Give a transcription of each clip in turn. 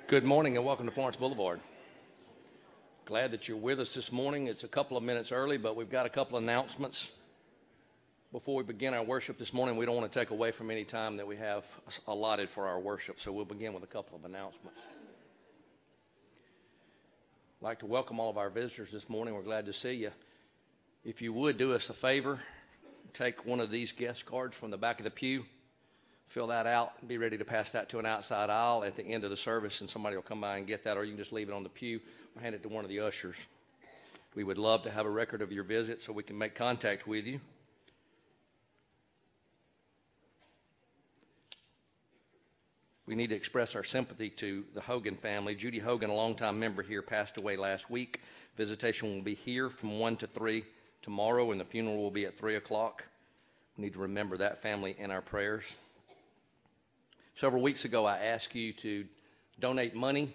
Good morning and welcome to Florence Boulevard. Glad that you're with us this morning. It's a couple of minutes early, but we've got a couple of announcements. Before we begin our worship this morning, we don't want to take away from any time that we have allotted for our worship, so we'll begin with a couple of announcements. I'd like to welcome all of our visitors this morning. We're glad to see you. If you would do us a favor, take one of these guest cards from the back of the pew. Fill that out and be ready to pass that to an outside aisle at the end of the service, and somebody will come by and get that, or you can just leave it on the pew or hand it to one of the ushers. We would love to have a record of your visit so we can make contact with you. We need to express our sympathy to the Hogan family. Judy Hogan, a longtime member here, passed away last week. Visitation will be here from 1 to 3 tomorrow, and the funeral will be at 3 o'clock. We need to remember that family in our prayers. Several weeks ago, I asked you to donate money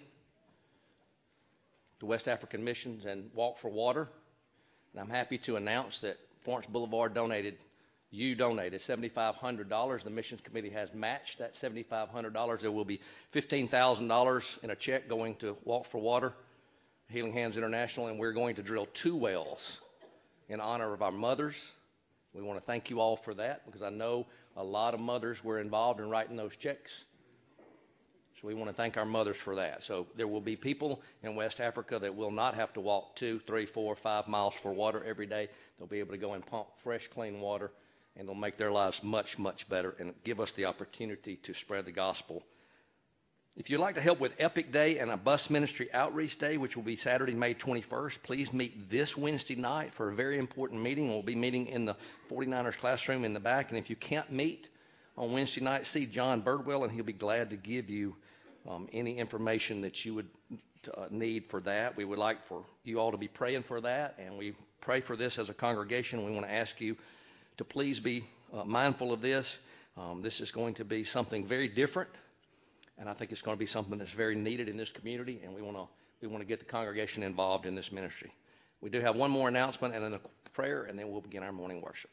to West African Missions and Walk for Water. And I'm happy to announce that Florence Boulevard donated $7,500. The Missions Committee has matched that $7,500. There will be $15,000 in a check going to Walk for Water, Healing Hands International, and we're going to drill 2 wells in honor of our mothers. We want to thank you all for that because I know a lot of mothers were involved in writing those checks. So we want to thank our mothers for that. So there will be people in West Africa that will not have to walk 2, 3, 4, 5 miles for water every day. They'll be able to go and pump fresh, clean water, and it'll make their lives much, much better and give us the opportunity to spread the gospel. If you'd like to help with Epic Day and a bus ministry outreach day, which will be Saturday, May 21st, please meet this Wednesday night for a very important meeting. We'll be meeting in the 49ers classroom in the back. And if you can't meet on Wednesday night, see John Birdwell, and he'll be glad to give you any information that you would need for that. We would like for you all to be praying for that, and we pray for this as a congregation. We want to ask you to please be mindful of this. This is going to be something very different. And I think it's going to be something that's very needed in this community, and we want to get the congregation involved in this ministry. We do have one more announcement and then a prayer, and then we'll begin our morning worship.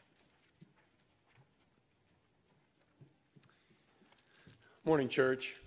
Morning, church.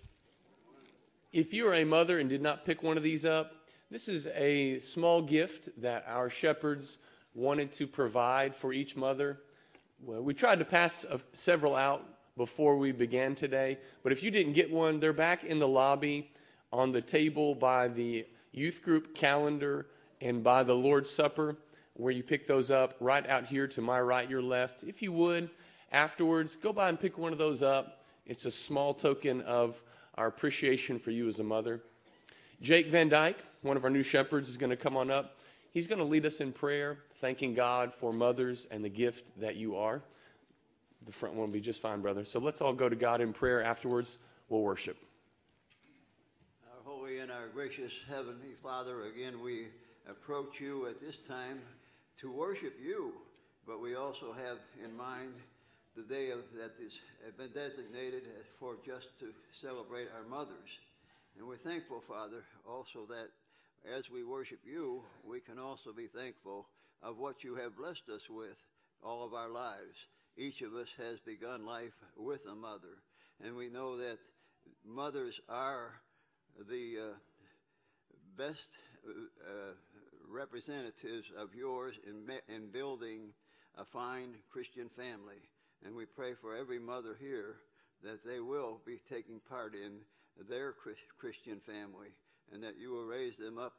If you are a mother and did not pick one of these up, this is a small gift that our shepherds wanted to provide for each mother. Well, we tried to pass several out before we began today, but if you didn't get one, they're back in the lobby on the table by the youth group calendar and by the Lord's Supper, where you pick those up right out here to my right, your left. If you would, afterwards, go by and pick one of those up. It's a small token of our appreciation for you as a mother. Jake Van Dyke, one of our new shepherds, is going to come on up. He's going to lead us in prayer, thanking God for mothers and the gift that you are. The front one will be just fine, brother. So let's all go to God in prayer. Afterwards, we'll worship. Our holy and our gracious Heavenly Father, again, we approach you at this time to worship you, but we also have in mind the day that has been designated for just to celebrate our mothers. And we're thankful, Father, also that as we worship you, we can also be thankful of what you have blessed us with all of our lives. Each of us has begun life with a mother, and we know that mothers are the best representatives of yours in building a fine Christian family. And we pray for every mother here that they will be taking part in their Christian family, and that you will raise them up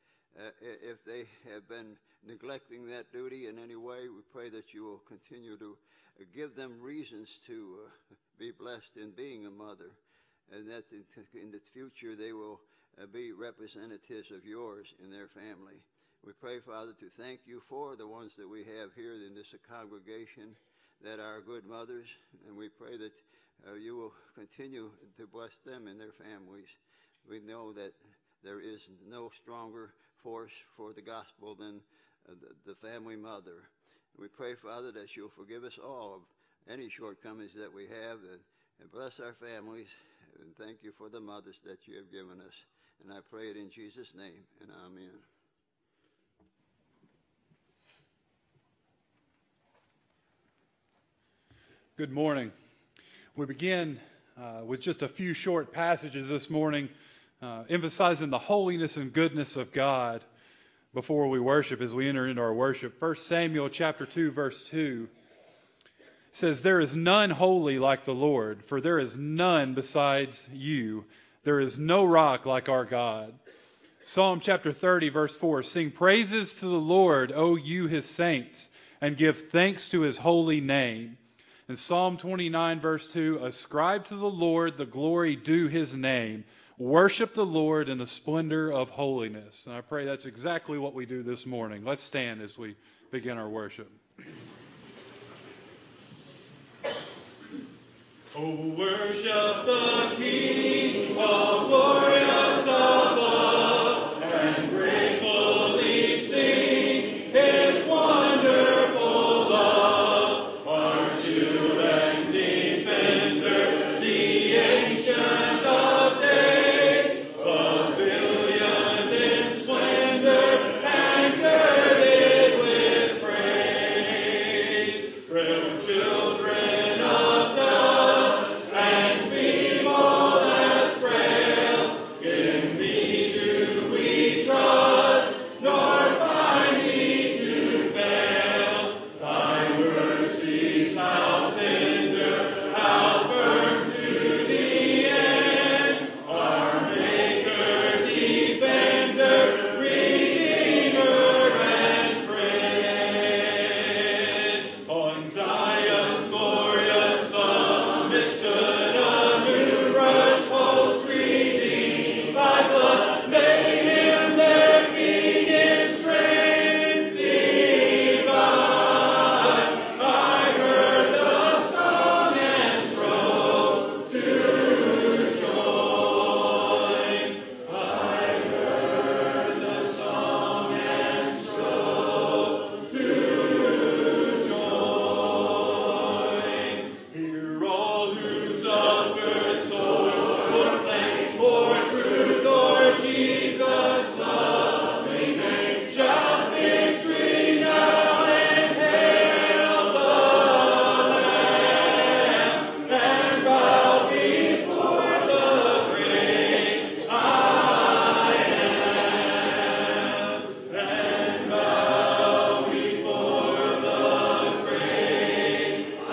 if they have been neglecting that duty in any way. We pray that you will continue to give them reasons to be blessed in being a mother, and that in the future they will be representatives of yours in their family. We pray, Father, to thank you for the ones that we have here in this congregation that are good mothers, and we pray that you will continue to bless them and their families. We know that there is no stronger force for the gospel than the family mother. We pray, Father, that you'll forgive us all of any shortcomings that we have, and bless our families, and thank you for the mothers that you have given us. And I pray it in Jesus' name, and amen. Good morning. We begin with just a few short passages this morning emphasizing the holiness and goodness of God before we worship, as we enter into our worship. 1 Samuel chapter 2, verse 2 says, "There is none holy like the Lord, for there is none besides you. There is no rock like our God." Psalm chapter 30, verse 4, "Sing praises to the Lord, O you his saints, and give thanks to his holy name." And Psalm 29, verse 2, "Ascribe to the Lord the glory due his name. Worship the Lord in the splendor of holiness." And I pray that's exactly what we do this morning. Let's stand as we begin our worship. Oh, worship the King, all glorious above, and gratefully sing his wonderful love. Our shield and defender, the ancient of days, pavilioned in splendor and girded with praise. Frail children of dust and feeble as frail, in thee do we trust, nor find thee to fail. Thy mercies how tender, how firm to the end, our Maker, Defender, Redeemer, and Friend. On Zion's glorious summit stood a numerous host redeemed by blood, made him their King in strength divine. I heard the song and strove to join. I heard the song and strove to join. Hear all who suffered sore, proclaim for truth, Lord Jesus, loving name, shout victory now and hail the Lamb, and bow before the great I am, and bow before the great I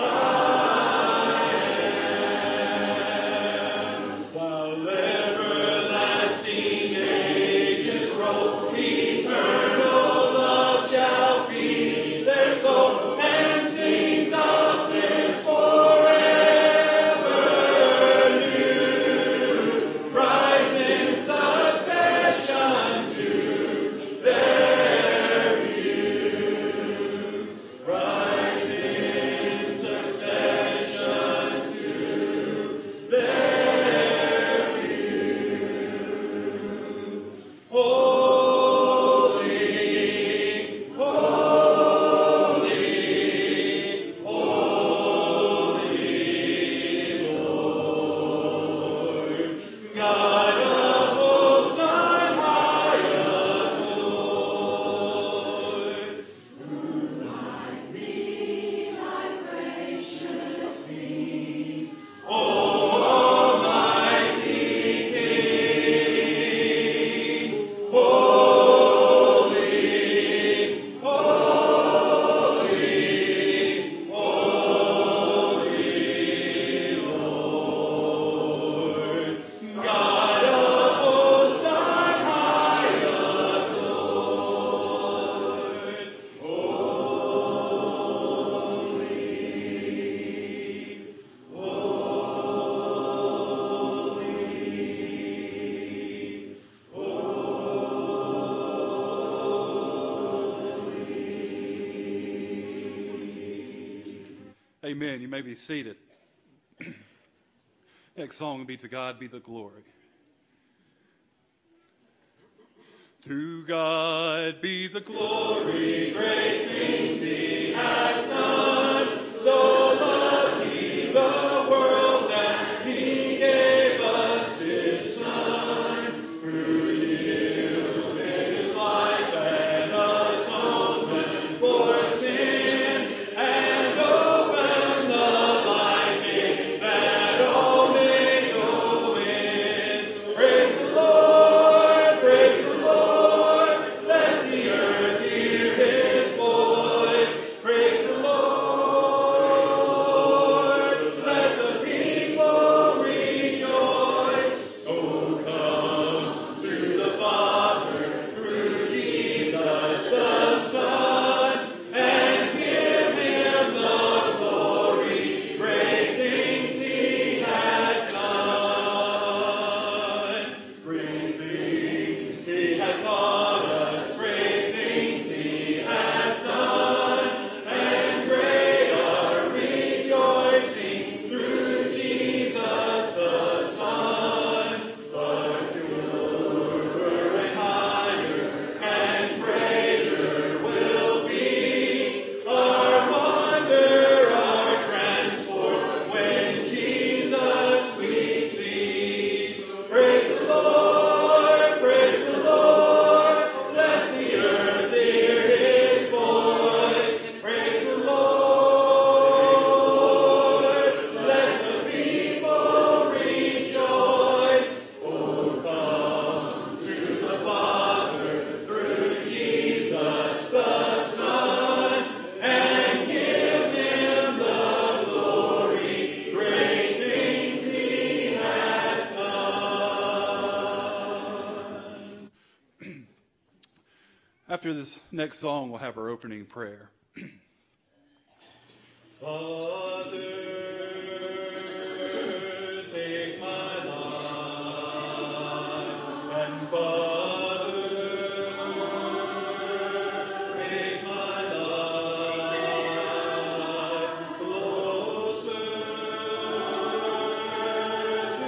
am. While everlasting ages roll, eternal love shall feed their soul, and sings of this forever new. Rise in succession to their view. Rise in succession to their view. Holy, holy, holy Lord, God of hosts on high adored. Who like thee, thy gracious King, O Almighty King, holy, holy, holy Lord, God of hosts on high adored. Amen. You may be seated. Next song will be "To God Be the Glory." To God be the glory, great things he has done. So loved he the world that he gave us his Son, who yielded his life an atonement for sin, and opened the life gate that all may go in. Praise the Lord. after this next song, we'll have our opening prayer. Father, take my life, and Father, make my life closer to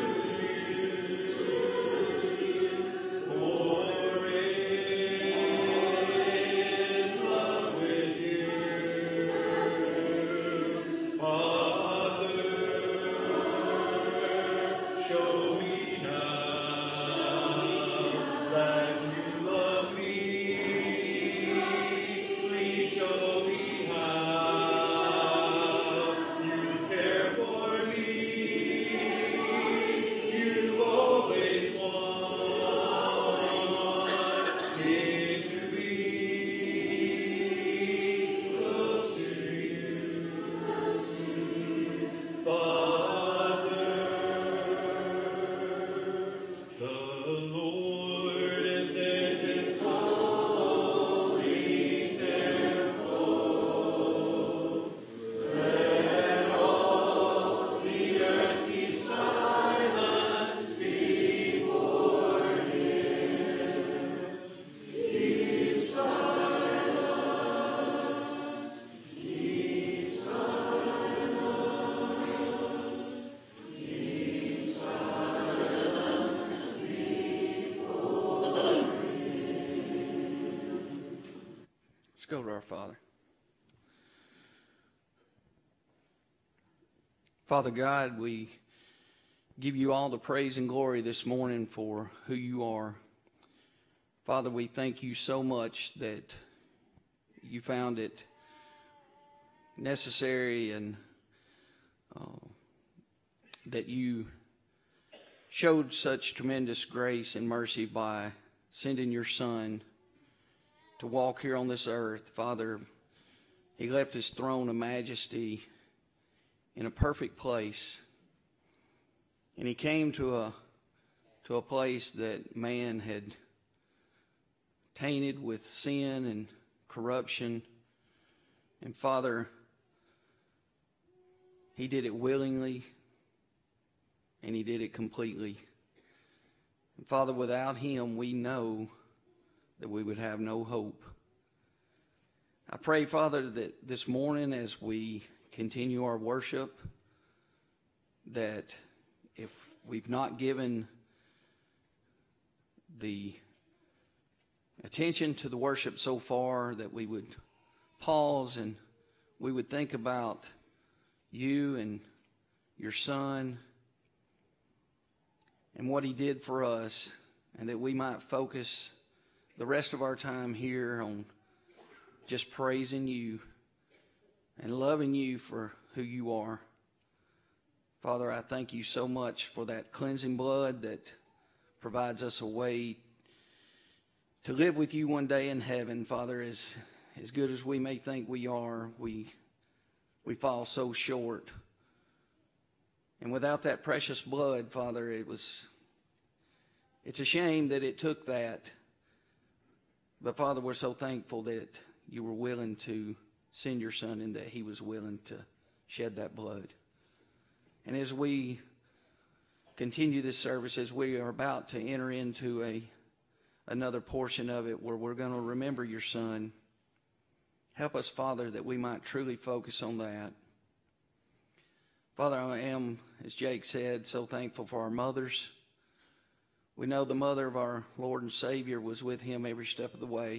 you. For in love with you, Father, show me now that you love me. Please show me how you care for me. You always want me to be close to you. Father, the Lord is in his holy temple. Let all the earth keep silence before him. Keep silence, keep silence, keep silence before him. Let's go to our Father. Father God, we give you all the praise and glory this morning for who you are. Father, we thank you so much that you found it necessary and that you showed such tremendous grace and mercy by sending your Son to walk here on this earth. Father, he left his throne of majesty in a perfect place, and he came to a place that man had tainted with sin and corruption. And Father, he did it willingly, and he did it completely. And Father, without him, we know that we would have no hope. I pray, Father, that this morning as we continue our worship, that if we've not given the attention to the worship so far, that we would pause and we would think about you and your Son and what he did for us, and that we might focus the rest of our time here on just praising you and loving you for who you are. Father, I thank you so much for that cleansing blood that provides us a way to live with you one day in heaven. Father, as good as we may think we are, we fall so short. And without that precious blood, Father, it's a shame that it took that. But Father, we're so thankful that you were willing to send your Son and that he was willing to shed that blood. And as we continue this service, as we are about to enter into another portion of it where we're going to remember your Son, help us, Father, that we might truly focus on that. Father, I am, as Jake said, so thankful for our mothers. We know the mother of our Lord and Savior was with him every step of the way.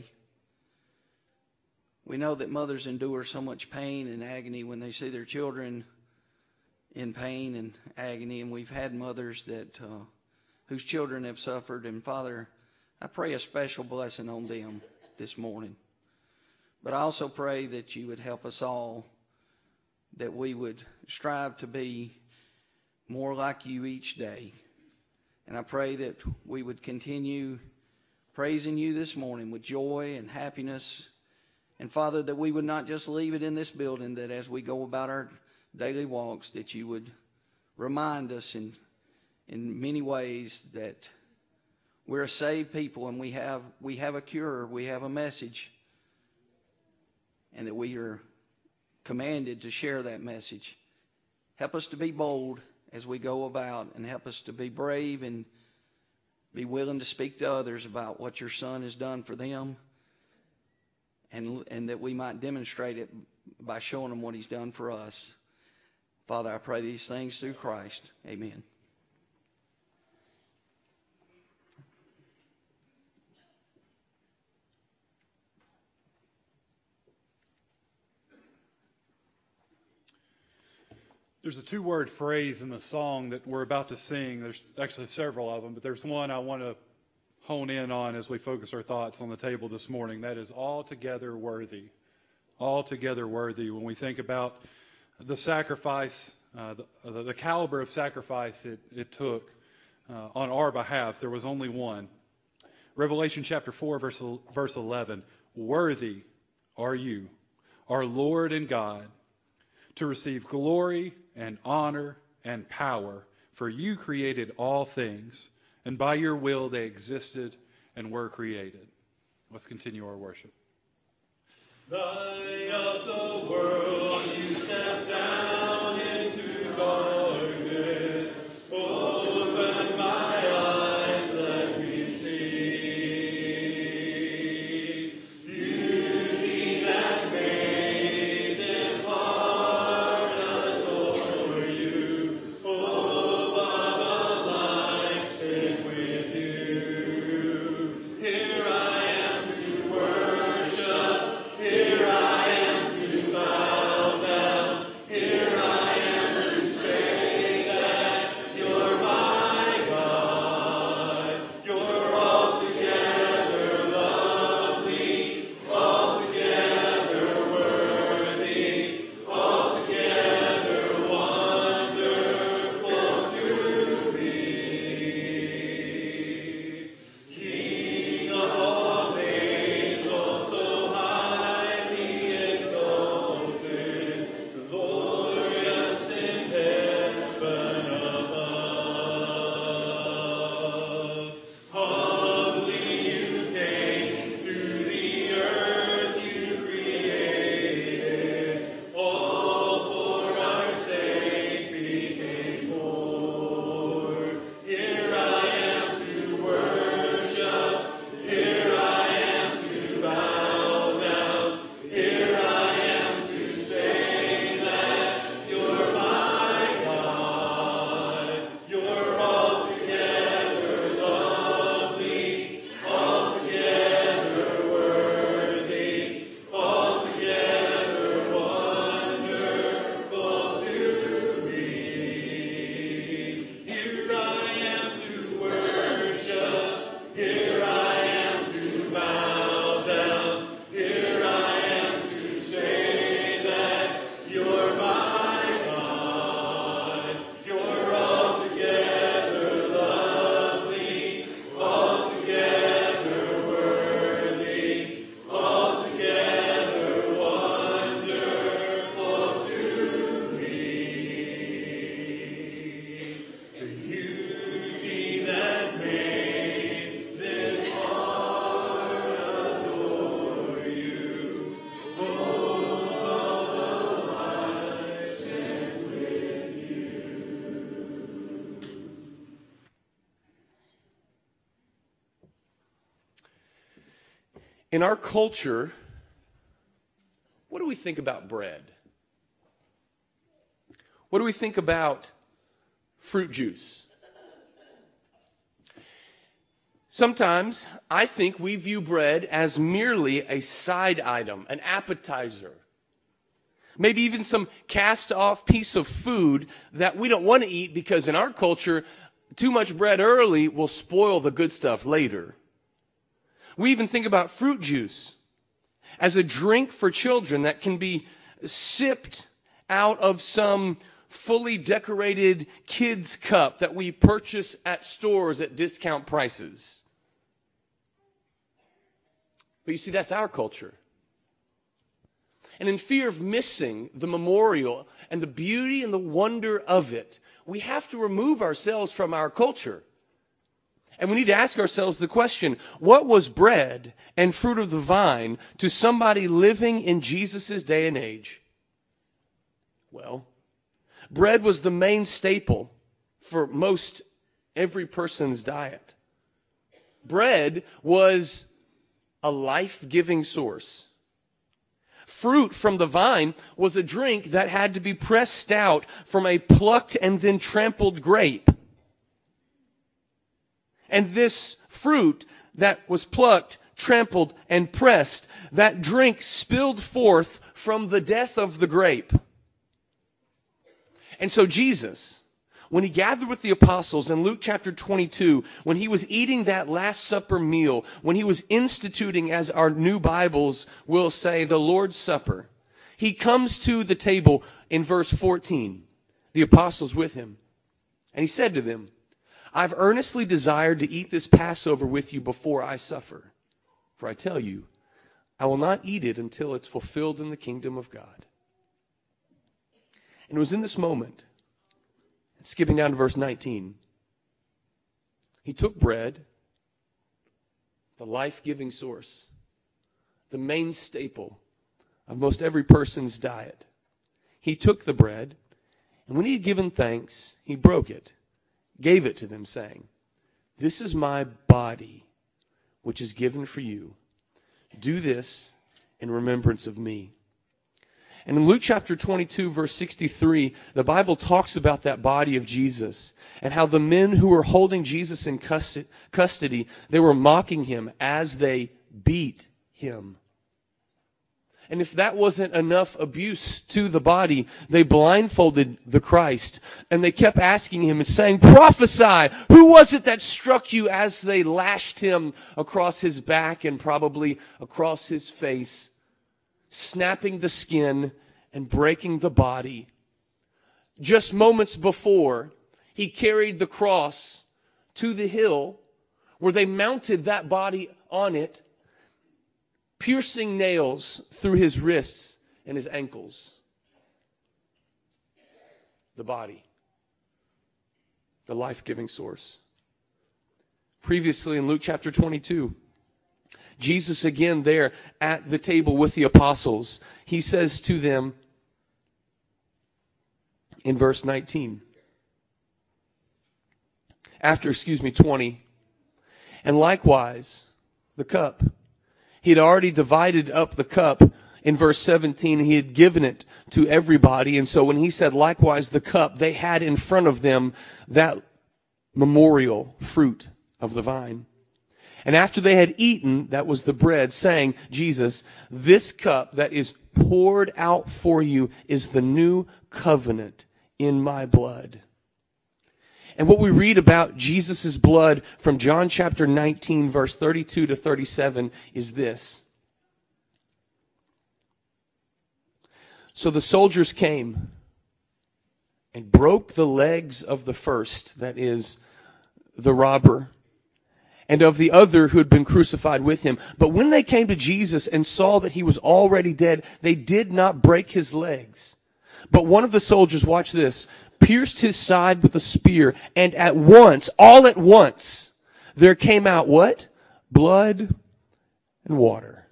We know that mothers endure so much pain and agony when they see their children in pain and agony, and we've had mothers that whose children have suffered. And Father, I pray a special blessing on them this morning. But I also pray that you would help us all, that we would strive to be more like you each day. And I pray that we would continue praising you this morning with joy and happiness. And Father, that we would not just leave it in this building, that as we go about our daily walks, that you would remind us in many ways that We're a saved people, and we have a cure. We have a message, and that we are commanded to share that message. Help us to be bold as we go about, and help us to be brave and be willing to speak to others about what your Son has done for them, and that we might demonstrate it by showing them what He's done for us. Father, I pray these things through Christ. Amen. There's a two-word phrase in the song that we're about to sing. There's actually several of them, but there's one I want to hone in on as we focus our thoughts on the table this morning. That is altogether worthy. Altogether worthy. When we think about the sacrifice, the caliber of sacrifice it took on our behalf, there was only one. Revelation chapter 4, verse 11. Worthy are you, our Lord and God, to receive glory and honor and power, for you created all things, and by your will they existed and were created. Let's continue our worship. Light of the world, you step down into darkness. Open my eyes, let me see beauty that made this heart adore you. Hope of a life spent with you. Here I am to worship. Here I am to bow down. Here I am to say that you're my God. You're altogether lovely, altogether worthy, altogether wonderful to me. King of all things, oh so highly exalted, glorious in heaven above. Humbly you came to the earth you created, all for our sake became poor. Here I am to worship. Here I am to bow down. Here I am to say that you're my God. You're altogether lovely, altogether worthy, altogether wonderful to me. Here I am to worship. Here I am to bow down. Here I am to say that you're my God. You're altogether lovely, altogether worthy, altogether wonderful to me. The beauty that made this heart adore you. Hope of a life spent with you. In our culture, what do we think about bread? What do we think about fruit juice? Sometimes I think we view bread as merely a side item, an appetizer. Maybe even some cast-off piece of food that we don't want to eat because in our culture, too much bread early will spoil the good stuff later. We even think about fruit juice as a drink for children that can be sipped out of some fully decorated kids' cup that we purchase at stores at discount prices. But you see, that's our culture. And in fear of missing the memorial and the beauty and the wonder of it, we have to remove ourselves from our culture And we need to ask ourselves the question, what was bread and fruit of the vine to somebody living in Jesus' day and age? Well, bread was the main staple for most every person's diet. Bread was a life-giving source. Fruit from the vine was a drink that had to be pressed out from a plucked and then trampled grape. And this fruit that was plucked, trampled, and pressed, that drink spilled forth from the death of the grape. And so Jesus, when he gathered with the apostles in Luke chapter 22, when he was eating that Last Supper meal, when he was instituting, as our new Bibles will say, the Lord's Supper, he comes to the table in verse 14, the apostles with him. And he said to them, I've earnestly desired to eat this Passover with you before I suffer. For I tell you, I will not eat it until it's fulfilled in the kingdom of God. And it was in this moment, skipping down to verse 19, he took bread, the life-giving source, the main staple of most every person's diet. He took the bread, and when he had given thanks, he broke it, gave it to them, saying, This is my body, which is given for you. Do this in remembrance of me. And in Luke chapter 22, verse 63, the Bible talks about that body of Jesus and how the men who were holding Jesus in custody, they were mocking him as they beat him. And if that wasn't enough abuse to the body, they blindfolded the Christ and they kept asking him and saying, Prophesy! Who was it that struck you, as they lashed him across his back and probably across his face, snapping the skin and breaking the body? Just moments before, he carried the cross to the hill where they mounted that body on it, piercing nails through his wrists and his ankles. The body, the life-giving source. Previously in Luke chapter 22, Jesus again there at the table with the apostles, he says to them in verse 19, 20, and likewise the cup. He had already divided up the cup in verse 17. He had given it to everybody. And so when he said likewise the cup, they had in front of them that memorial fruit of the vine. And after they had eaten, that was the bread, saying, Jesus, this cup that is poured out for you is the new covenant in my blood. And what we read about Jesus' blood from John chapter 19, verse 32 to 37 is this. So the soldiers came and broke the legs of the first, that is, the robber, and of the other who had been crucified with him. But when they came to Jesus and saw that he was already dead, they did not break his legs. But one of the soldiers, watch this, pierced his side with a spear, and at once, all at once, there came out what? Blood and water.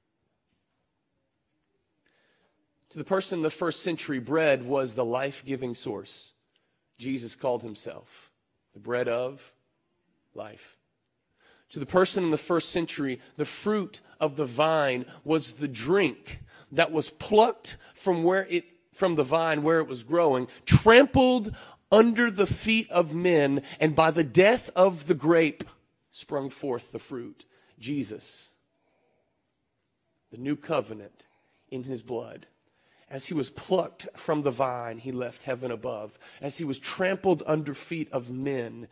To the person in the first century, bread was the life-giving source. Jesus called himself the bread of life. To the person in the first century, the fruit of the vine was the drink that was plucked from the vine where it was growing, trampled under the feet of men, and by the death of the grape sprung forth the fruit. Jesus, the new covenant in his blood. As he was plucked from the vine, he left heaven above. As he was trampled under feet of men,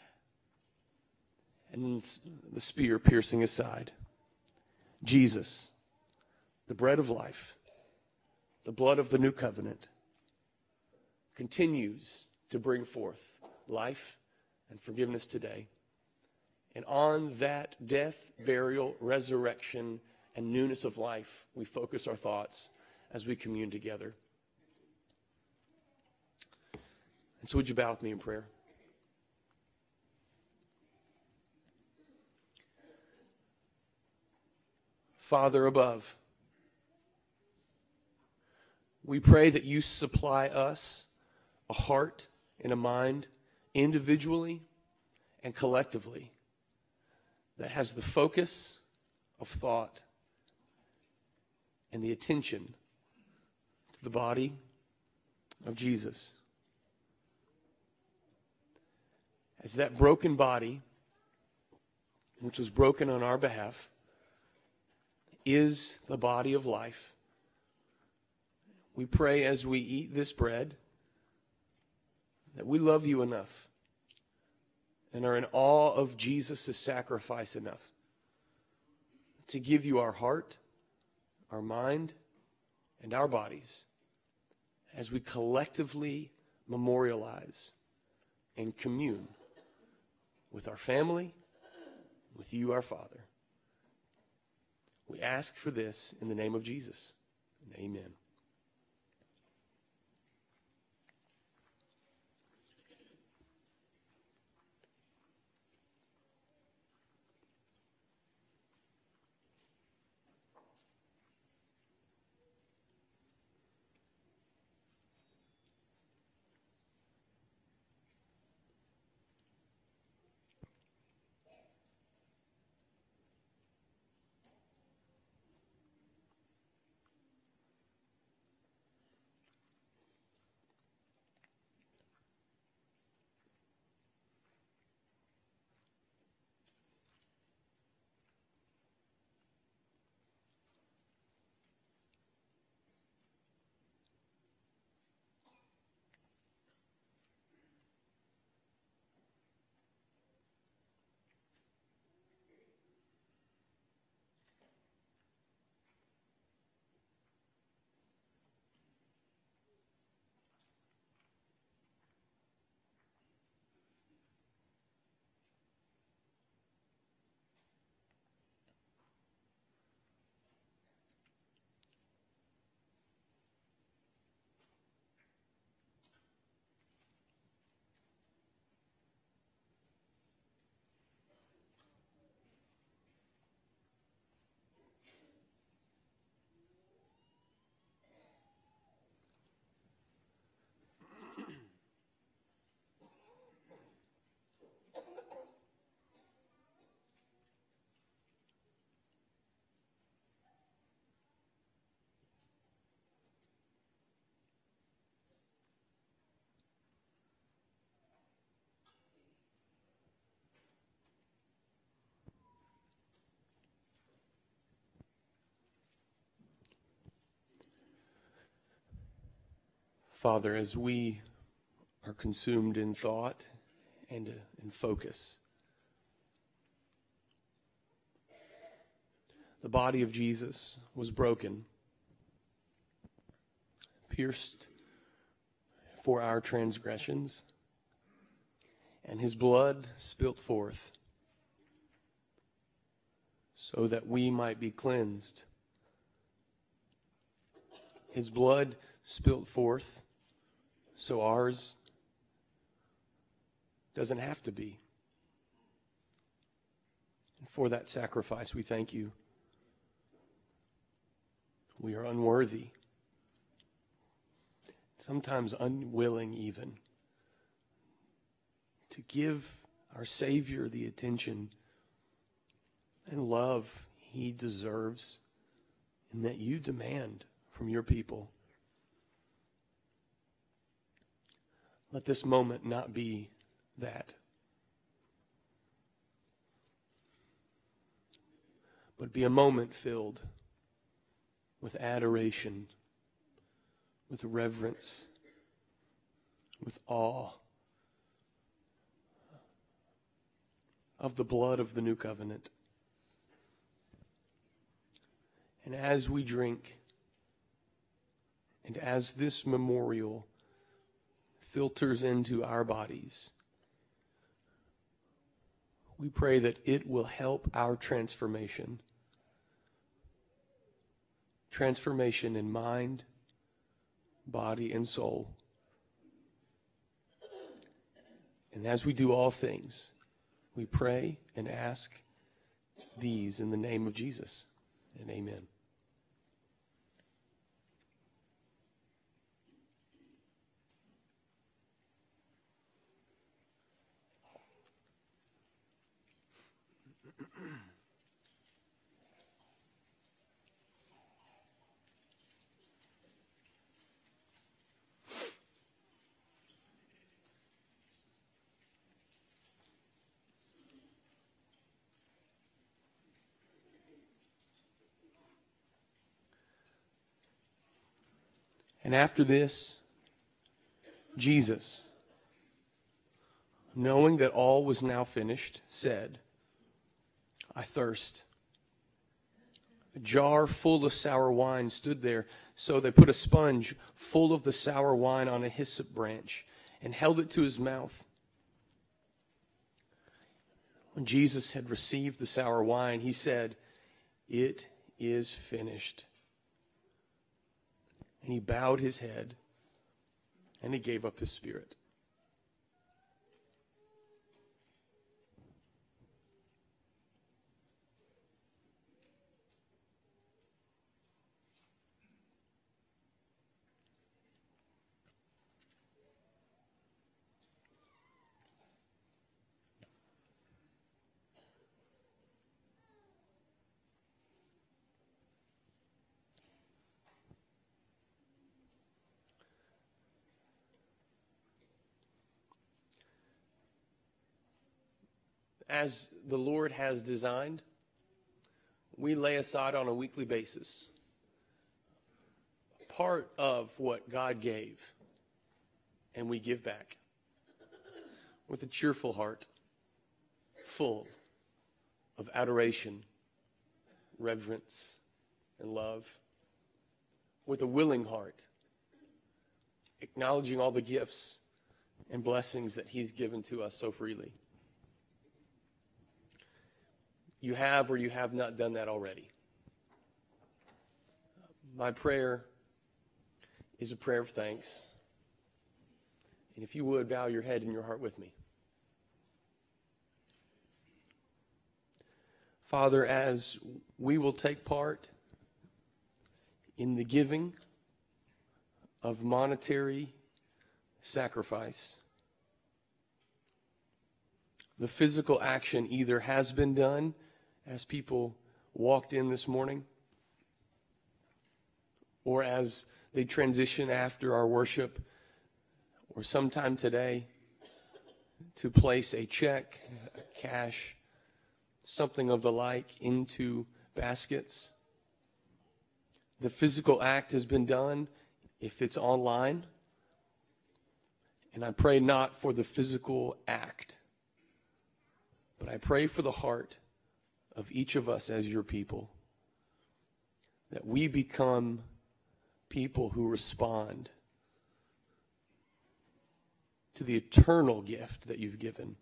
and the spear piercing his side. Jesus, the bread of life, the blood of the new covenant, continues to bring forth life and forgiveness today. And on that death, burial, resurrection, and newness of life, we focus our thoughts as we commune together. And so would you bow with me in prayer? Father above, we pray that you supply us a heart and a mind individually and collectively that has the focus of thought and the attention to the body of Jesus. As that broken body, which was broken on our behalf, is the body of life, we pray as we eat this bread that we love you enough and are in awe of Jesus' sacrifice enough to give you our heart, our mind, and our bodies as we collectively memorialize and commune with our family, with you, our Father. We ask for this in the name of Jesus. And amen. Father, as we are consumed in thought and in focus, the body of Jesus was broken, pierced for our transgressions, and his blood spilt forth so that we might be cleansed. His blood spilt forth so ours doesn't have to be. And for that sacrifice, we thank you. We are unworthy, sometimes unwilling even, to give our Savior the attention and love he deserves and that you demand from your people. Let this moment not be that, but be a moment filled with adoration, with reverence, with awe of the blood of the new covenant. And as we drink, and as this memorial filters into our bodies, we pray that it will help our transformation. Transformation in mind, body, and soul. And as we do all things, we pray and ask these in the name of Jesus. and amen. And after this, Jesus, knowing that all was now finished, said, I thirst. A jar full of sour wine stood there, so they put a sponge full of the sour wine on a hyssop branch and held it to his mouth. When Jesus had received the sour wine, he said, It is finished. And he bowed his head, and he gave up his spirit. As the Lord has designed, we lay aside on a weekly basis part of what God gave, and we give back with a cheerful heart, full of adoration, reverence, and love, with a willing heart, acknowledging all the gifts and blessings that He's given to us so freely. You have or you have not done that already. My prayer is a prayer of thanks. And if you would, bow your head and your heart with me. Father, as we will take part in the giving of monetary sacrifice, the physical action either has been done as people walked in this morning, or as they transition after our worship, or sometime today, to place a check, cash, something of the like into baskets. The physical act has been done if it's online. And I pray not for the physical act, but I pray for the heart of each of us as your people, that we become people who respond to the eternal gift that you've given.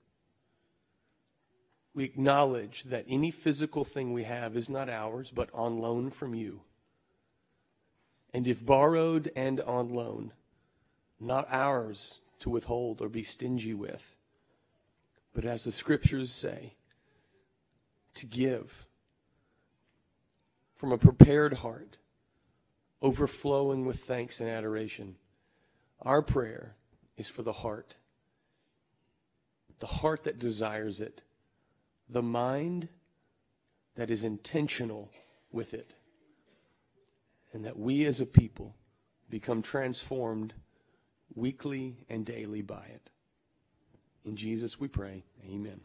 We acknowledge that any physical thing we have is not ours, but on loan from you. And if borrowed and on loan, not ours to withhold or be stingy with, but as the scriptures say, to give from a prepared heart, overflowing with thanks and adoration. Our prayer is for the heart that desires it, the mind that is intentional with it, and that we as a people become transformed weekly and daily by it. In Jesus we pray. Amen.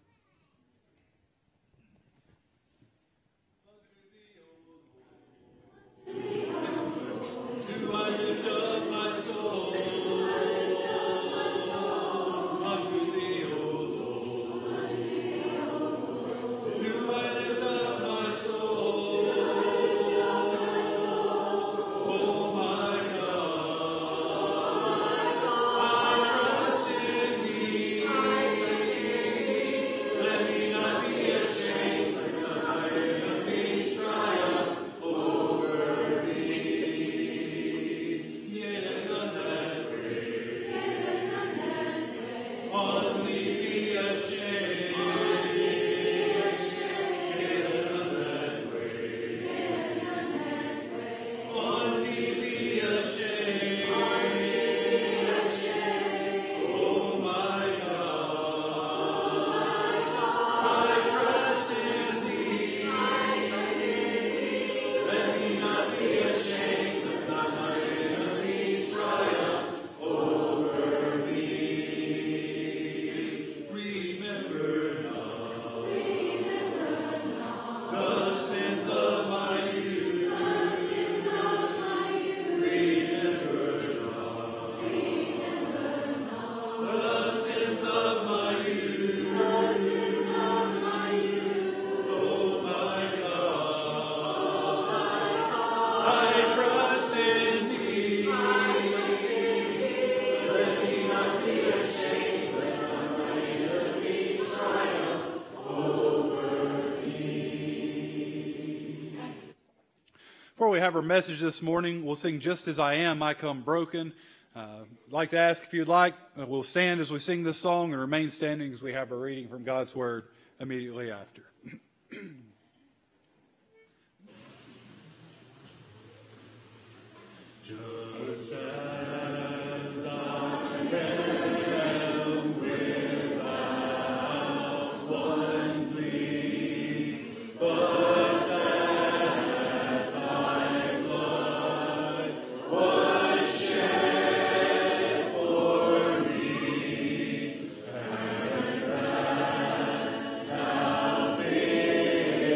have our message this morning. We'll sing Just As I Am, I Come Broken. I'd like to ask if you'd like, we'll stand as we sing this song and remain standing as we have a reading from God's Word immediately after. Just as I am without one plea, but that thy blood was shed for me, and that thou bidst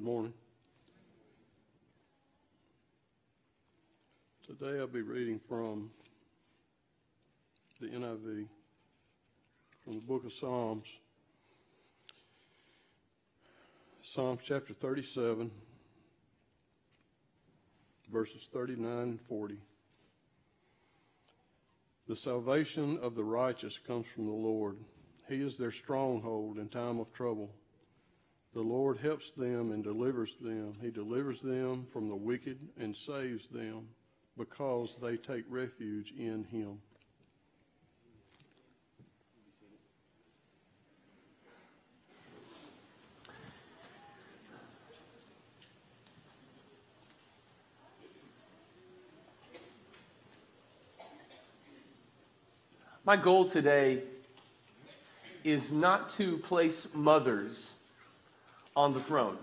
Good morning. Today I'll be reading from the NIV, from the book of Psalms. Psalms chapter 37, verses 39 and 40. The salvation of the righteous comes from the Lord. He is their stronghold in time of trouble. The Lord helps them and delivers them. He delivers them from the wicked and saves them because they take refuge in Him. My goal today is not to place mothers on the throne.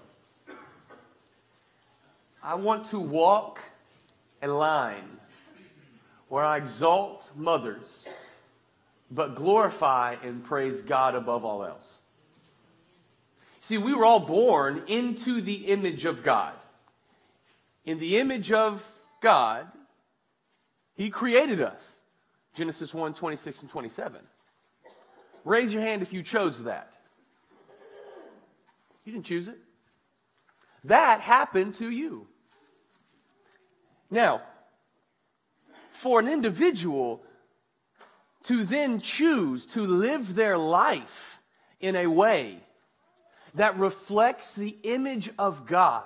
I want to walk a line where I exalt mothers, but glorify and praise God above all else. See, we were all born into the image of God. In the image of God, He created us. Genesis 1, 26 and 27. Raise your hand if you chose that. You didn't choose it. That happened to you. Now, for an individual to then choose to live their life in a way that reflects the image of God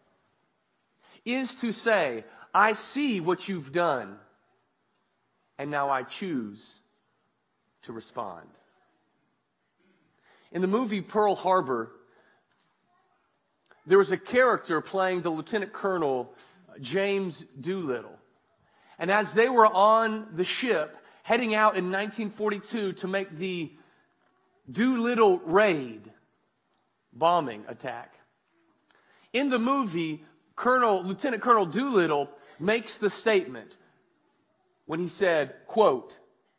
is to say, I see what you've done, and now I choose to respond. In the movie Pearl Harbor, there was a character playing the Lieutenant Colonel James Doolittle. And as they were on the ship, heading out in 1942 to make the Doolittle raid bombing attack, in the movie, Lieutenant Colonel Doolittle makes the statement when he said, quote,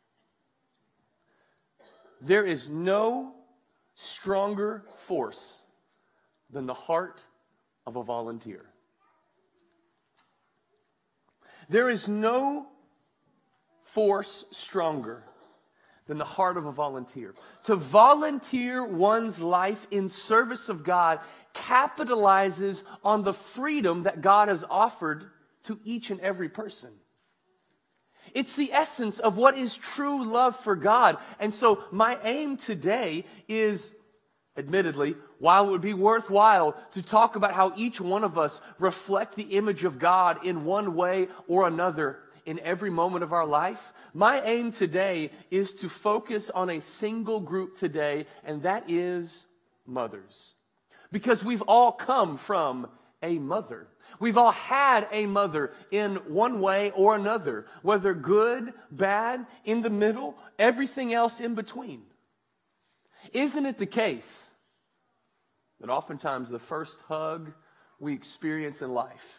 "There is no stronger force than the heart of a volunteer." There is no force stronger than the heart of a volunteer. To volunteer one's life in service of God capitalizes on the freedom that God has offered to each and every person. It's the essence of what is true love for God. And so my aim today is, admittedly, while it would be worthwhile to talk about how each one of us reflect the image of God in one way or another in every moment of our life, my aim today is to focus on a single group today, and that is mothers. Because we've all come from a mother. We've all had a mother in one way or another, whether good, bad, in the middle, everything else in between. Isn't it the case that oftentimes the first hug we experience in life,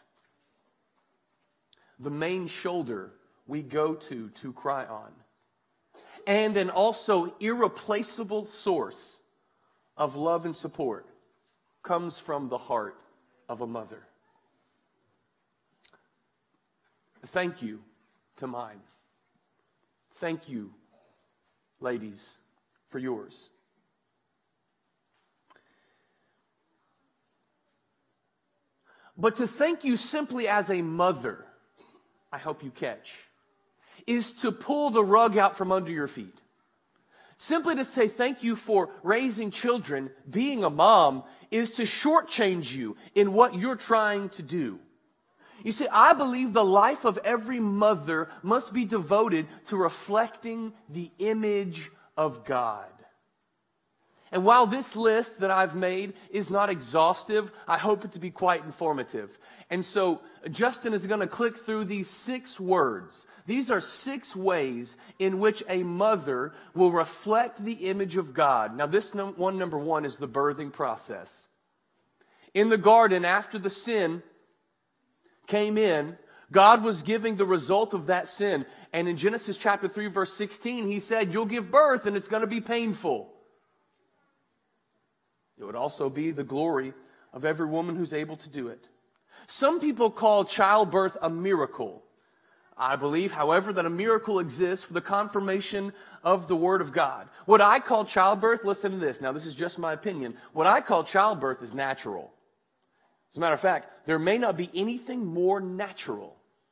the main shoulder we go to cry on, and an also irreplaceable source of love and support comes from the heart of a mother? Thank you to mine. Thank you, ladies, for yours. But to thank you simply as a mother, I hope you catch, is to pull the rug out from under your feet. Simply to say thank you for raising children, being a mom, is to shortchange you in what you're trying to do. You see, I believe the life of every mother must be devoted to reflecting the image of God. And while this list that I've made is not exhaustive, I hope it to be quite informative. And so Justin is going to click through these 6 words. These are 6 ways in which a mother will reflect the image of God. Now this number 1 is the birthing process. In the garden, after the sin came in, God was giving the result of that sin. And in Genesis chapter 3, verse 16, He said, you'll give birth and it's going to be painful. It would also be the glory of every woman who's able to do it. Some people call childbirth a miracle. I believe, however, that a miracle exists for the confirmation of the Word of God. What I call childbirth, listen to this. Now, this is just my opinion. What I call childbirth is natural. As a matter of fact, there may not be anything more natural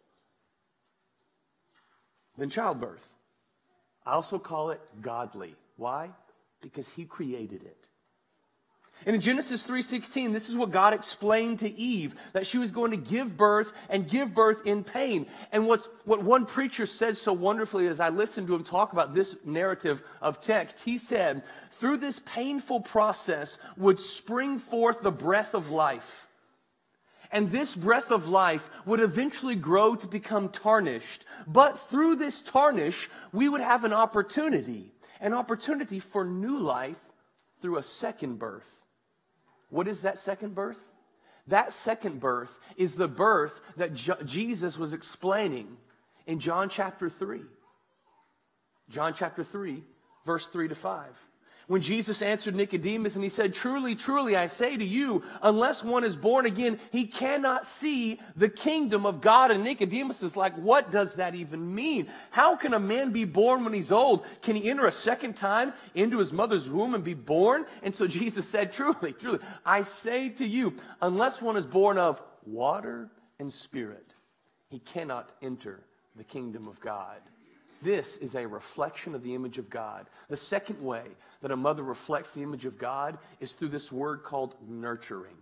than childbirth. I also call it godly. Why? Because He created it. And in Genesis 3:16, this is what God explained to Eve, that she was going to give birth and give birth in pain. And what one preacher said so wonderfully as I listened to him talk about this narrative of text, he said, through this painful process would spring forth the breath of life. And this breath of life would eventually grow to become tarnished. But through this tarnish, we would have an opportunity for new life through a second birth. What is that second birth? That second birth is the birth that Jesus was explaining in John chapter 3. John chapter 3, verse 3 to 5. When Jesus answered Nicodemus and he said, "Truly, truly, I say to you, unless one is born again, he cannot see the kingdom of God." And Nicodemus is like, what does that even mean? How can a man be born when he's old? Can he enter a second time into his mother's womb and be born? And so Jesus said, "Truly, truly, I say to you, unless one is born of water and spirit, he cannot enter the kingdom of God." This is a reflection of the image of God. The second way that a mother reflects the image of God is through this word called nurturing.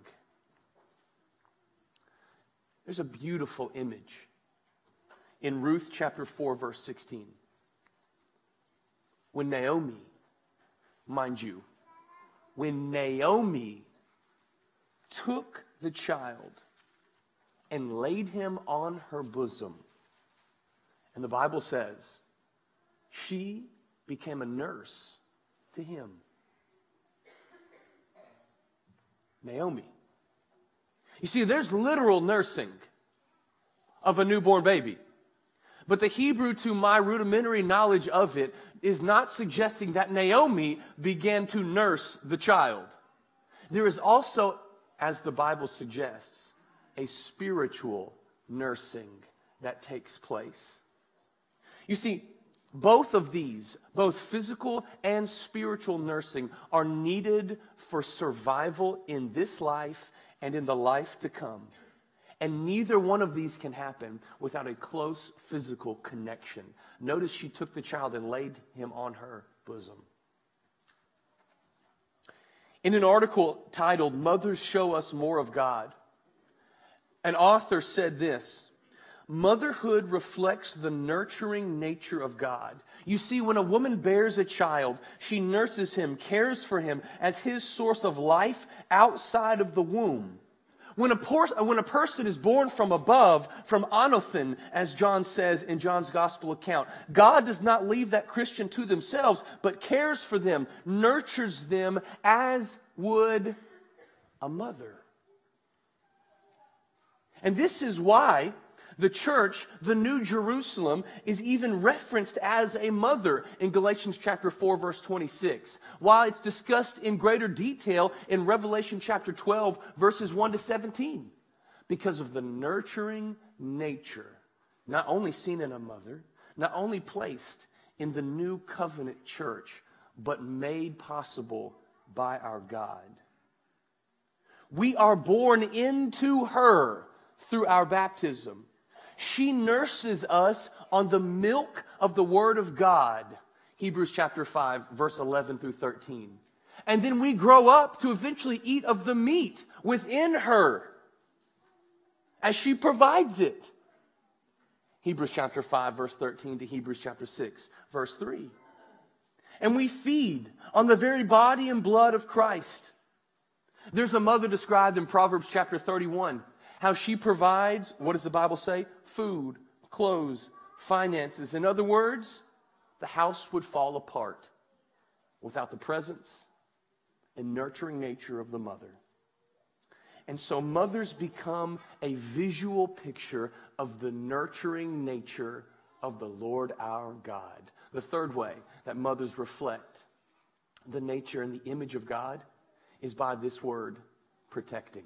There's a beautiful image in Ruth chapter 4, verse 16. When Naomi, mind you, when Naomi took the child and laid him on her bosom, and the Bible says, she became a nurse to him. Naomi. You see, there's literal nursing of a newborn baby. But the Hebrew, to my rudimentary knowledge of it, is not suggesting that Naomi began to nurse the child. There is also, as the Bible suggests, a spiritual nursing that takes place. You see, both of these, both physical and spiritual nursing, are needed for survival in this life and in the life to come. And neither one of these can happen without a close physical connection. Notice she took the child and laid him on her bosom. In an article titled, "Mothers Show Us More of God," an author said this: motherhood reflects the nurturing nature of God. You see, when a woman bears a child, she nurses him, cares for him as his source of life outside of the womb. When a person is born from above, from anothen, as John says in John's gospel account, God does not leave that Christian to themselves, but cares for them, nurtures them as would a mother. And this is why the church, the New Jerusalem, is even referenced as a mother in Galatians chapter 4, verse 26. While it's discussed in greater detail in Revelation chapter 12, verses 1 to 17. Because of the nurturing nature, not only seen in a mother, not only placed in the new covenant church, but made possible by our God. We are born into her through our baptism. She nurses us on the milk of the Word of God. Hebrews chapter 5, verse 11 through 13. And then we grow up to eventually eat of the meat within her as she provides it. Hebrews chapter 5, verse 13 to Hebrews chapter 6, verse 3. And we feed on the very body and blood of Christ. There's a mother described in Proverbs chapter 31. How she provides, what does the Bible say? Food, clothes, finances. In other words, the house would fall apart without the presence and nurturing nature of the mother. And so mothers become a visual picture of the nurturing nature of the Lord our God. The third way that mothers reflect the nature and the image of God is by this word, protecting.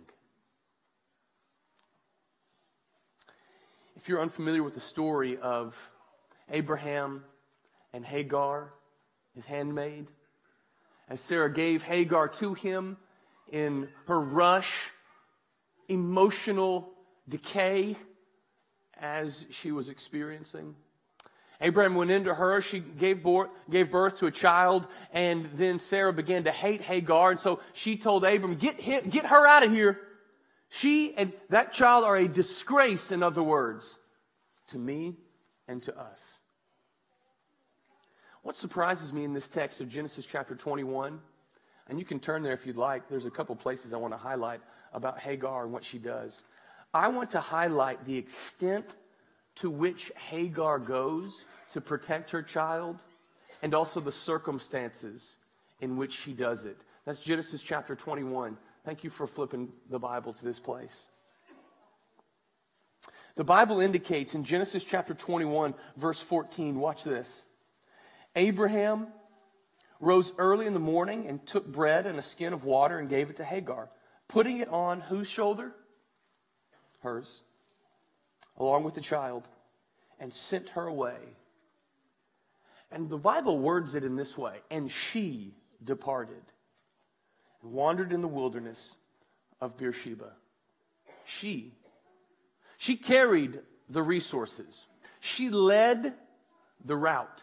If you're unfamiliar with the story of Abraham and Hagar, his handmaid, as Sarah gave Hagar to him in her rush, emotional decay as she was experiencing. Abraham went into her, she gave birth to a child, and then Sarah began to hate Hagar, and so she told Abram, get her out of here. She and that child are a disgrace, in other words, to me and to us. What surprises me in this text of Genesis chapter 21, and you can turn there if you'd like, there's a couple places I want to highlight about Hagar and what she does. I want to highlight the extent to which Hagar goes to protect her child, and also the circumstances in which she does it. That's Genesis chapter 21. Thank you for flipping the Bible to this place. The Bible indicates in Genesis chapter 21, verse 14, watch this. Abraham rose early in the morning and took bread and a skin of water and gave it to Hagar, putting it on whose shoulder? Hers, along with the child, and sent her away. And the Bible words it in this way, and she departed and wandered in the wilderness of Beersheba. She carried the resources. She led the route.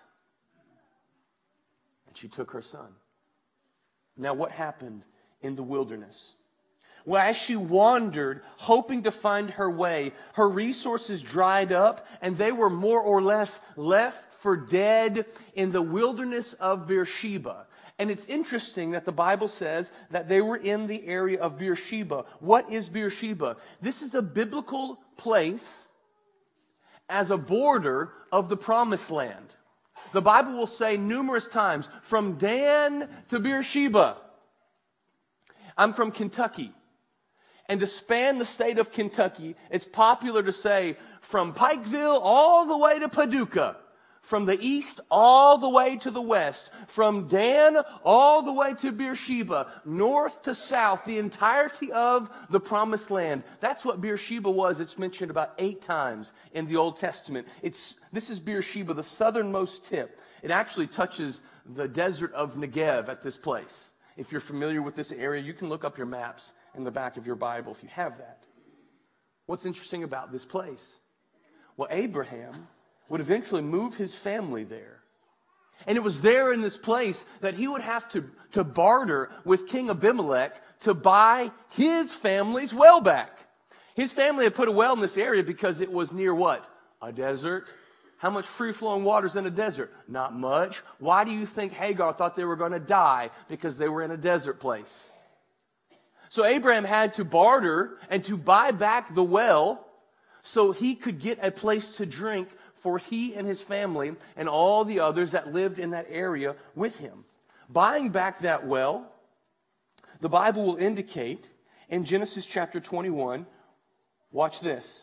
And she took her son. Now what happened in the wilderness? Well, as she wandered, hoping to find her way, her resources dried up, and they were more or less left for dead in the wilderness of Beersheba. And it's interesting that the Bible says that they were in the area of Beersheba. What is Beersheba? This is a biblical place as a border of the Promised Land. The Bible will say numerous times, from Dan to Beersheba. I'm from Kentucky. And to span the state of Kentucky, it's popular to say from Pikeville all the way to Paducah. From the east all the way to the west. From Dan all the way to Beersheba. North to south, the entirety of the Promised Land. That's what Beersheba was. It's mentioned about 8 times in the Old Testament. This is Beersheba, the southernmost tip. It actually touches the desert of Negev at this place. If you're familiar with this area, you can look up your maps in the back of your Bible if you have that. What's interesting about this place? Well, Abraham would eventually move his family there. And it was there in this place that he would have to barter with King Abimelech to buy his family's well back. His family had put a well in this area because it was near what? A desert. How much free-flowing water is in a desert? Not much. Why do you think Hagar thought they were going to die? Because they were in a desert place. So Abraham had to barter and to buy back the well so he could get a place to drink for he and his family and all the others that lived in that area with him. Buying back that well, the Bible will indicate in Genesis chapter 21, watch this.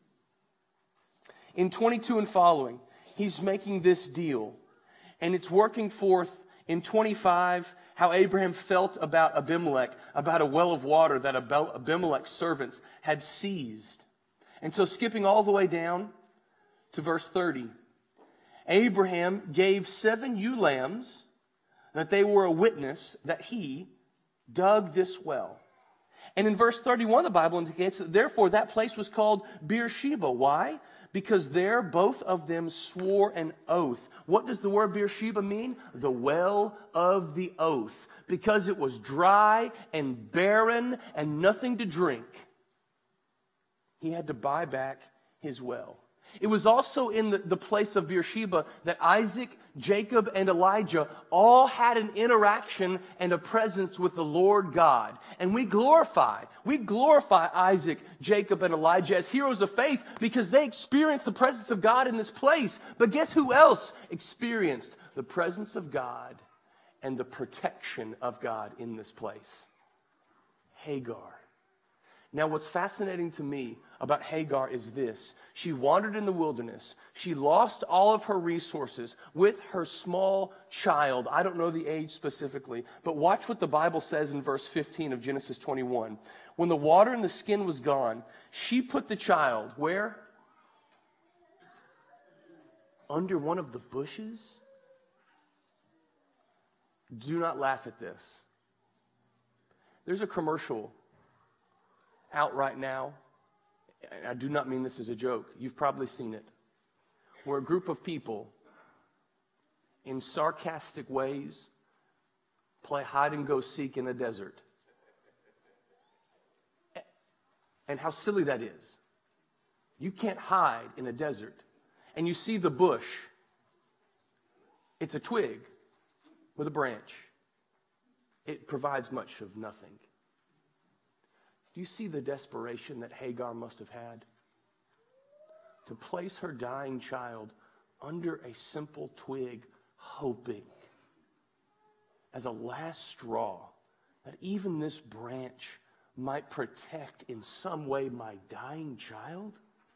In 22 and following, he's making this deal. And it's working forth in 25 how Abraham felt about Abimelech, about a well of water that Abimelech's servants had seized. And so skipping all the way down to verse 30, Abraham gave 7 ewe lambs that they were a witness that he dug this well. And in verse 31, the Bible indicates that therefore that place was called Beersheba. Why? Because there both of them swore an oath. What does the word Beersheba mean? The well of the oath. Because it was dry and barren and nothing to drink, he had to buy back his well. It was also in the place of Beersheba that Isaac, Jacob, and Elijah all had an interaction and a presence with the Lord God. And we glorify Isaac, Jacob, and Elijah as heroes of faith because they experienced the presence of God in this place. But guess who else experienced the presence of God and the protection of God in this place? Hagar. Now, what's fascinating to me about Hagar is this. She wandered in the wilderness. She lost all of her resources with her small child. I don't know the age specifically, but watch what the Bible says in verse 15 of Genesis 21. When the water in the skin was gone, she put the child where? Under one of the bushes? Do not laugh at this. There's a commercial out right now. I do not mean this as a joke. You've probably seen it. Where a group of people, in sarcastic ways, play hide and go seek in a desert. And how silly that is. You can't hide in a desert. And you see the bush. It's a twig with a branch. It provides much of nothing. Do you see the desperation that Hagar must have had? To place her dying child under a simple twig, hoping, as a last straw, that even this branch might protect in some way my dying child?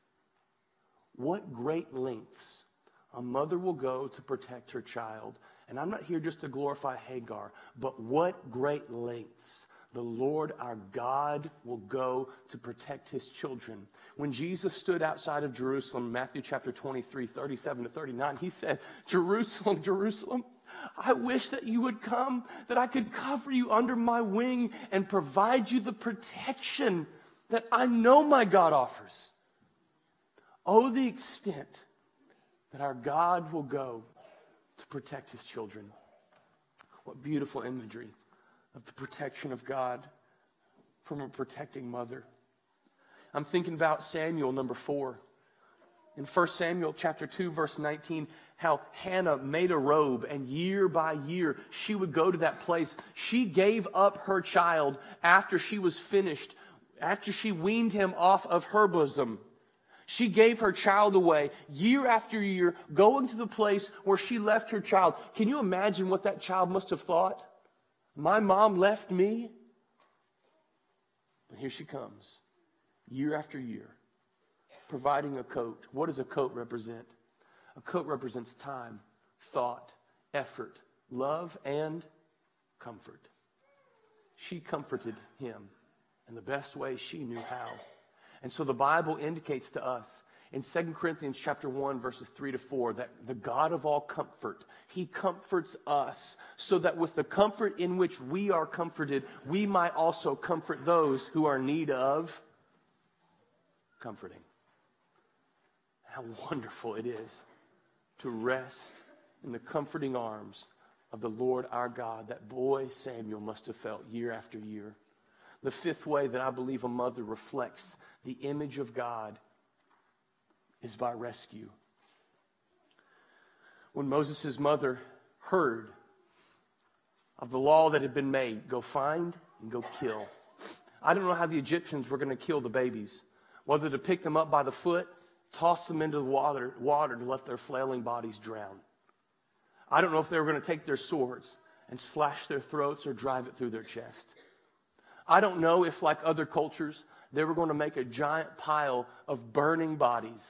What great lengths a mother will go to protect her child. And I'm not here just to glorify Hagar, but what great lengths the Lord our God will go to protect his children. When Jesus stood outside of Jerusalem, Matthew chapter 23, 37 to 39, he said, Jerusalem, Jerusalem, I wish that you would come, that I could cover you under my wing and provide you the protection that I know my God offers. Oh, the extent that our God will go to protect his children. What beautiful imagery of the protection of God from a protecting mother. I'm thinking about Samuel number 4. In 1 Samuel chapter 2 verse 19, how Hannah made a robe, and year by year she would go to that place. She gave up her child after she was finished, after she weaned him off of her bosom. She gave her child away year after year, going to the place where she left her child. Can you imagine what that child must have thought? My mom left me. But here she comes, year after year, providing a coat. What does a coat represent? A coat represents time, thought, effort, love, and comfort. She comforted him in the best way she knew how. And so the Bible indicates to us in 2 Corinthians chapter 1, verses 3 to 4, that the God of all comfort, he comforts us so that with the comfort in which we are comforted, we might also comfort those who are in need of comforting. How wonderful it is to rest in the comforting arms of the Lord our God that boy Samuel must have felt year after year. The fifth way that I believe a mother reflects the image of God is by rescue. When Moses' mother heard of the law that had been made, go find and go kill. I don't know how the Egyptians were going to kill the babies. Whether to pick them up by the foot, toss them into the water to let their flailing bodies drown. I don't know if they were going to take their swords and slash their throats or drive it through their chest. I don't know if, like other cultures, they were going to make a giant pile of burning bodies.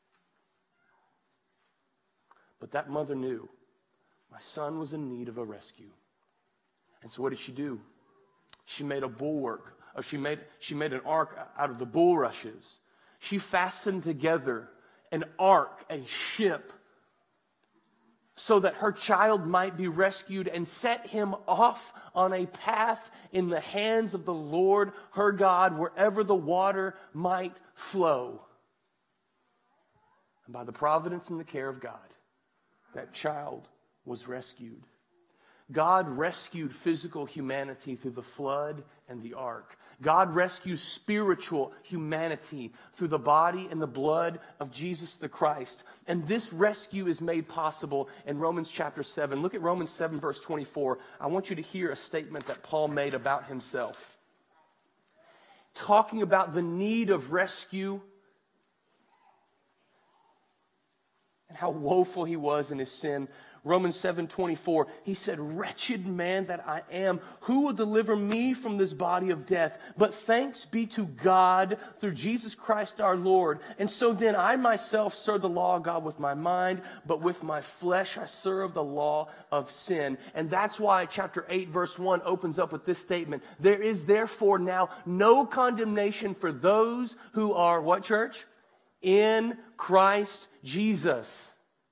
But that mother knew my son was in need of a rescue. And so what did she do? She made a bulwark. She made an ark out of the bulrushes. She fastened together an ark, a ship, so that her child might be rescued and set him off on a path in the hands of the Lord her God, wherever the water might flow. And by the providence and the care of God, that child was rescued. God rescued physical humanity through the flood and the ark. God rescues spiritual humanity through the body and the blood of Jesus the Christ. And this rescue is made possible in Romans chapter 7. Look at Romans 7 verse 24. I want you to hear a statement that Paul made about himself. Talking about the need of rescue and how woeful he was in his sin. Romans 7:24, he said, "Wretched man that I am, who will deliver me from this body of death? But thanks be to God through Jesus Christ our Lord. And so then I myself serve the law of God with my mind, but with my flesh I serve the law of sin." And that's why chapter 8 verse 1 opens up with this statement. There is therefore now no condemnation for those who are, what, church? In Christ Jesus.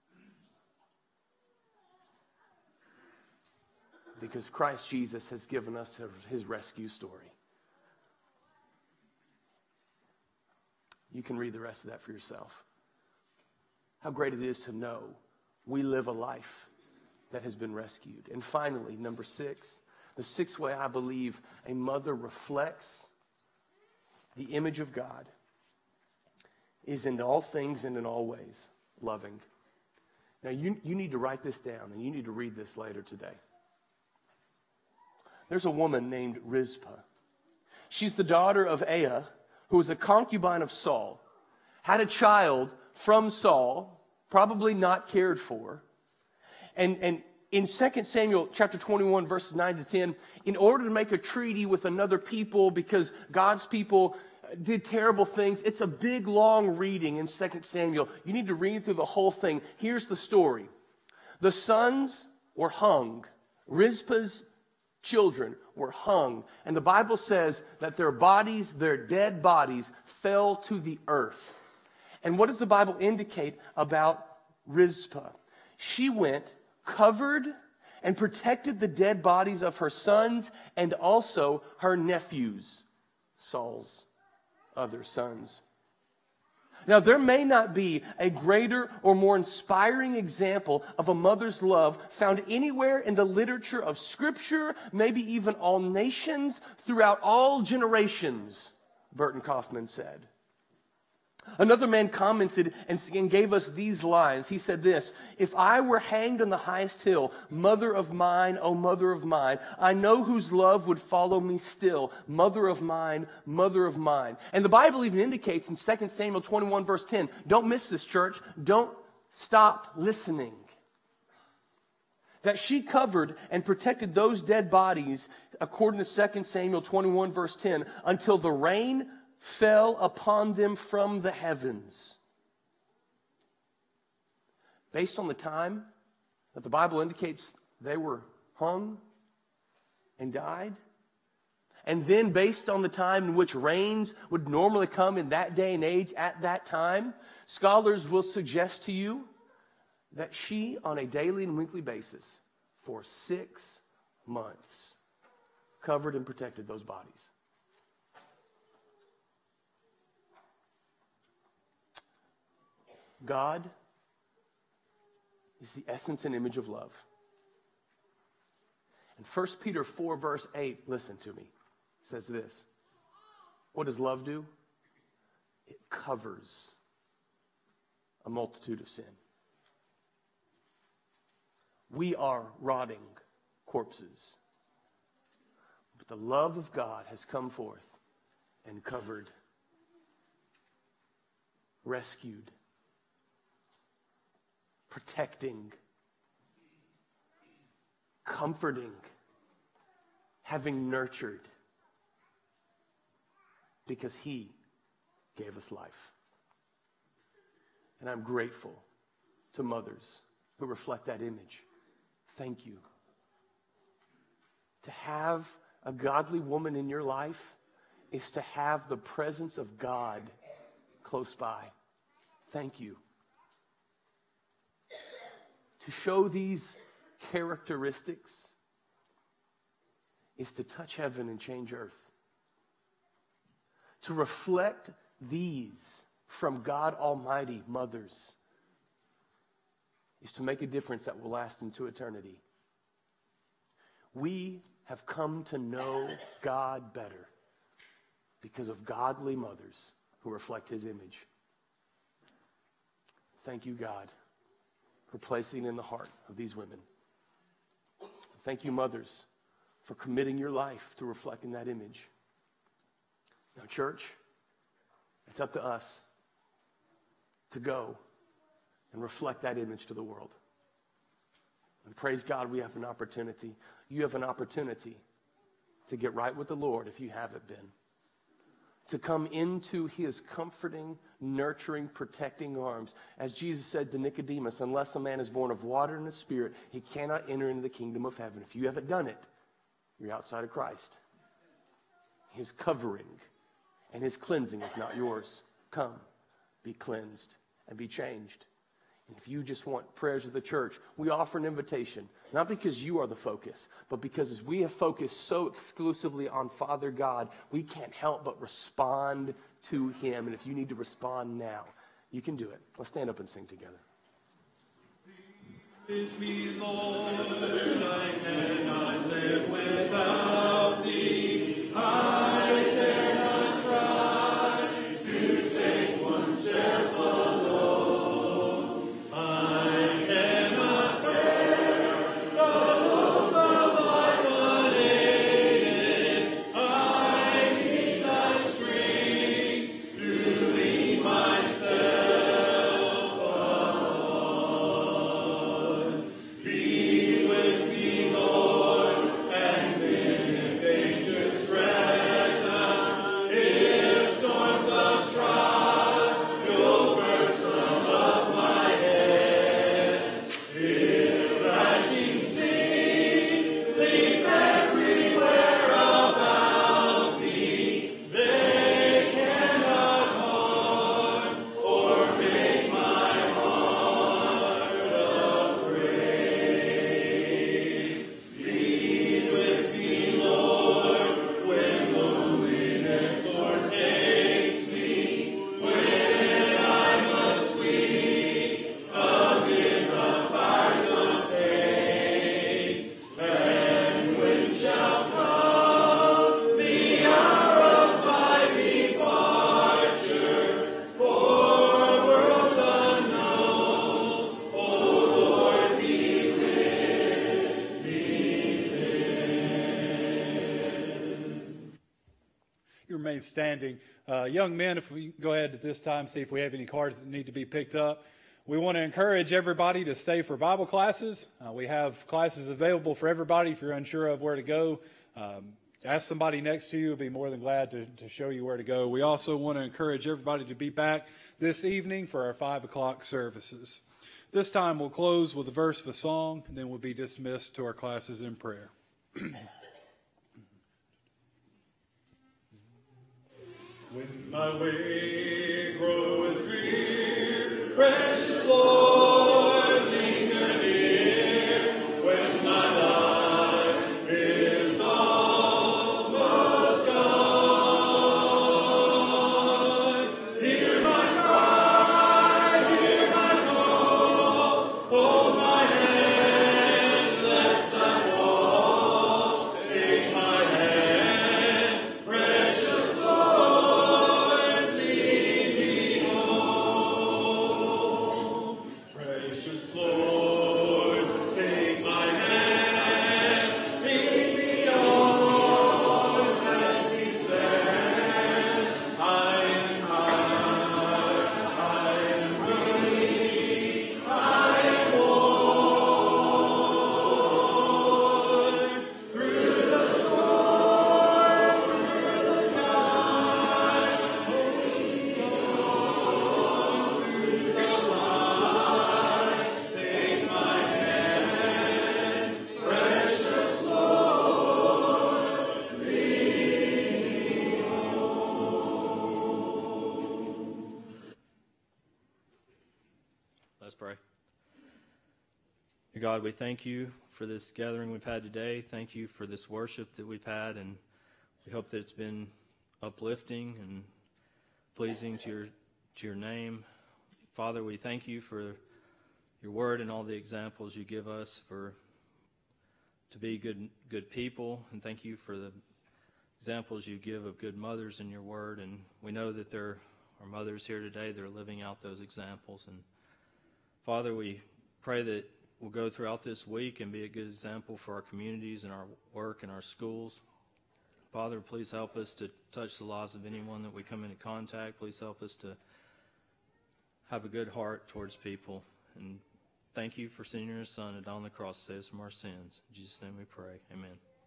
Because Christ Jesus has given us his rescue story. You can read the rest of that for yourself. How great it is to know we live a life that has been rescued. And finally, number 6, the sixth way I believe a mother reflects the image of God is in all things and in all ways loving. Now you need to write this down and you need to read this later today. There's a woman named Rizpah. She's the daughter of Aiah, who was a concubine of Saul, had a child from Saul, probably not cared for. And in 2 Samuel chapter 21, verses 9 to 10, in order to make a treaty with another people because God's people did terrible things, it's a big, long reading in 2 Samuel. You need to read through the whole thing. Here's the story. The sons were hung. Rizpah's children were hung. And the Bible says that their bodies, their dead bodies, fell to the earth. And what does the Bible indicate about Rizpah? She went, covered, and protected the dead bodies of her sons and also her nephews, Saul's other sons. Now, there may not be a greater or more inspiring example of a mother's love found anywhere in the literature of Scripture, maybe even all nations, throughout all generations, Burton Kaufman said. Another man commented and gave us these lines. He said this, "If I were hanged on the highest hill, mother of mine, O mother of mine, I know whose love would follow me still, mother of mine, mother of mine." And the Bible even indicates in 2 Samuel 21 verse 10, don't miss this, church, don't stop listening, that she covered and protected those dead bodies, according to 2 Samuel 21 verse 10, until the rain fell upon them from the heavens. Based on the time that the Bible indicates they were hung and died, and then based on the time in which rains would normally come in that day and age at that time, scholars will suggest to you that she, on a daily and weekly basis, for 6 months, covered and protected those bodies. God is the essence and image of love. And 1 Peter 4 verse 8, listen to me, says this. What does love do? It covers a multitude of sin. We are rotting corpses. But the love of God has come forth and covered, rescued, protecting, comforting, having nurtured, because He gave us life. And I'm grateful to mothers who reflect that image. Thank you. To have a godly woman in your life is to have the presence of God close by. Thank you. To show these characteristics is to touch heaven and change earth. To reflect these from God Almighty, mothers, is to make a difference that will last into eternity. We have come to know God better because of godly mothers who reflect His image. Thank you, God, for placing in the heart of these women. Thank you, mothers, for committing your life to reflecting that image. Now, church, it's up to us to go and reflect that image to the world. And praise God, we have an opportunity. You have an opportunity to get right with the Lord if you haven't been. To come into his comforting, nurturing, protecting arms. As Jesus said to Nicodemus, unless a man is born of water and the Spirit, he cannot enter into the kingdom of heaven. If you haven't done it, you're outside of Christ. His covering and his cleansing is not yours. Come, be cleansed and be changed. And if you just want prayers of the church, we offer an invitation, not because you are the focus, but because as we have focused so exclusively on Father God, we can't help but respond to him. And if you need to respond now, you can do it. Let's stand up and sing together. With me, Lord, I cannot live without thee. I cannot try to take one step alone. I cannot bear the loads of life unaided. I need thy strength to lead myself on. Be with me, Lord, and then in danger threaten. If storms of trial burst above my head, if crashing seas leap everywhere about me, they cannot harm or make my heart afraid. Be with me, Lord, when loneliness o'ertakes me, when I must flee amid the fires of pain. And when shall come the hour of my departure for worlds unknown? O Lord, be with me You remain standing. Young men, if we go ahead at this time, see if we have any cards that need to be picked up. We want to encourage everybody to stay for Bible classes. We have classes available for everybody. If you're unsure of where to go, ask somebody next to you. We'll be more than glad to show you where to go. We also want to encourage everybody to be back this evening for our 5 o'clock services. This time we'll close with a verse of a song, and then we'll be dismissed to our classes in prayer. When my way groweth drear, precious Lord, linger near. When my life is almost gone, hear my cry, hear my call, hold my hand, lest I fall. Take my hand, precious Lord, lead me home. Precious Lord, take my hand, lead me on, let me stand. I am tired, I am weak, I am worn. Through the storm, through the night, holding on to the light. Take my hand, precious Lord, lead me home. Let's pray. Dear God, we thank you for this gathering we've had today. Thank you for this worship that we've had, and we hope that it's been uplifting and pleasing to your name. Father, we thank you for your word and all the examples you give us to be good people, and thank you for the examples you give of good mothers in your word. And we know that there are mothers here today that are living out those examples. And Father, we pray that we'll go throughout this week and be a good example for our communities and our work and our schools. Father, please help us to touch the lives of anyone that we come into contact. Please help us to have a good heart towards people. And thank you for sending your Son to die on the cross to save us from our sins. In Jesus' name we pray. Amen.